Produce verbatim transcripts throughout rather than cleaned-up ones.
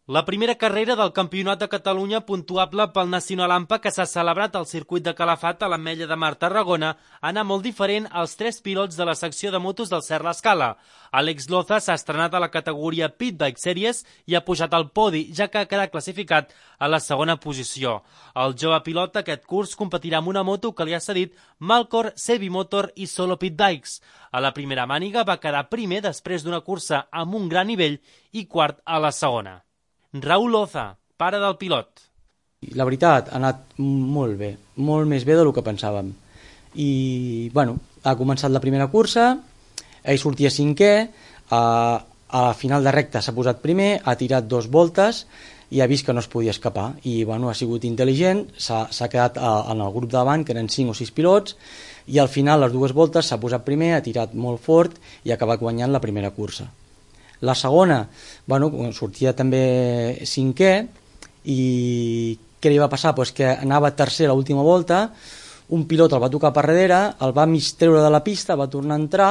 La primera carrera del Campionat de Catalunya puntuable pel Nacional AMPA que s'ha celebrat al circuit de Calafat a l'Ametlla de Mar, Tarragona, ha anat molt diferent als tres pilots de la secció de motos del Cert l'Escala. Àlex Loza s'ha estrenat a la categoria Pit Bike Series i ha pujat al podi, ja que ha quedat classificat a la segona posició. El jove pilot d'aquest curs competirà amb una moto que li ha cedit Malcor, Sevi Motor i Solo Pit Bikes. A la primera màniga va quedar primer després d'una cursa amb un gran nivell i quart a la segona. Raúl Loza, pare del pilot. La veritat, ha anat molt bé, molt més bé del que pensàvem. I, bueno, ha començat la primera cursa, ell sortia cinquè, a, a la final de recta s'ha posat primer, ha tirat dos voltes i ha vist que no es podia escapar. I, bueno, ha sigut intel·ligent, s'ha quedat a, en el grup de davant, que eren cinc o sis pilots, i al final, les dues voltes, s'ha posat primer, ha tirat molt fort i ha acabat guanyant la primera cursa. La segona, bueno, sortia també cinquè i què li va passar? Pues que anava tercer a l'última volta, un pilot el va tocar per darrere, el va mistreure de la pista, va tornar a entrar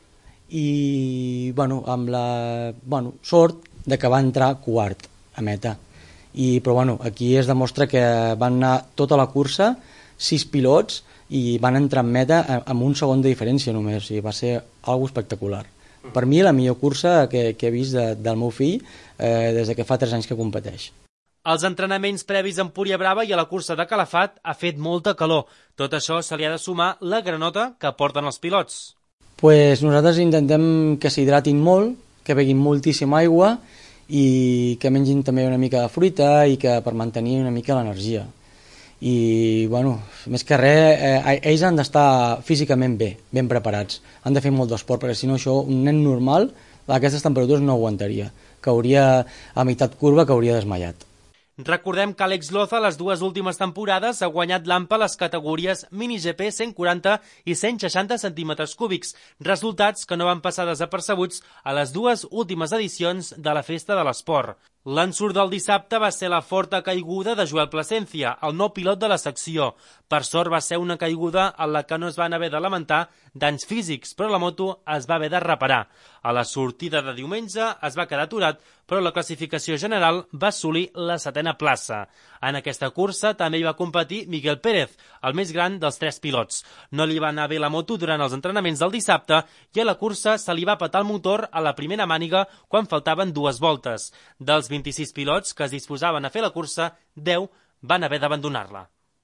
i bueno, amb la bueno, sort de que va entrar quart a meta. I, però bueno, aquí es demostra que van anar tota la cursa, sis pilots, i van entrar en meta amb un segon de diferència només, i va ser algo espectacular. Per mi la millor cursa que, que he vist de, del meu fill eh, des de que fa tres anys que competeix. Als entrenaments previs a Empúria Brava i a la cursa de Calafat ha fet molta calor. Tot això se li ha de sumar la granota que porten els pilots. Pues nosaltres intentem que s'hidratin molt, que beguin moltíssima aigua i que mengin també una mica de fruita i que per mantenir una mica l'energia. I, bueno, més que res, eh, ells han d'estar físicament bé, ben preparats. Han de fer molt d'esport, perquè si no això, un nen normal, a aquestes temperatures no aguantaria. Cauria a meitat curva, que hauria desmaiat. Recordem que Àlex Loza les dues últimes temporades ha guanyat l'AMPA a les categories Mini G P cent quaranta i cent seixanta centímetres cúbics, resultats que no van passar desapercebuts a les dues últimes edicions de la Festa de l'Esport. L'ensurt del dissabte va ser la forta caiguda de Joel Plasencia, el nou pilot de la secció. Per sort va ser una caiguda en la que no es van haver de lamentar danys físics, però la moto es va haver de reparar. A la sortida de diumenge es va quedar aturat, però la classificació general va assolir la setena plaça. En aquesta cursa també hi va competir Miguel Pérez, el més gran dels tres pilots. No li va anar bé la moto durant els entrenaments del dissabte i a la cursa se li va petar el motor a la primera màniga quan faltaven dues voltes. Dels vint-i-sis pilots que es disposaven a fer la cursa, deu van haver d'abandonar-la.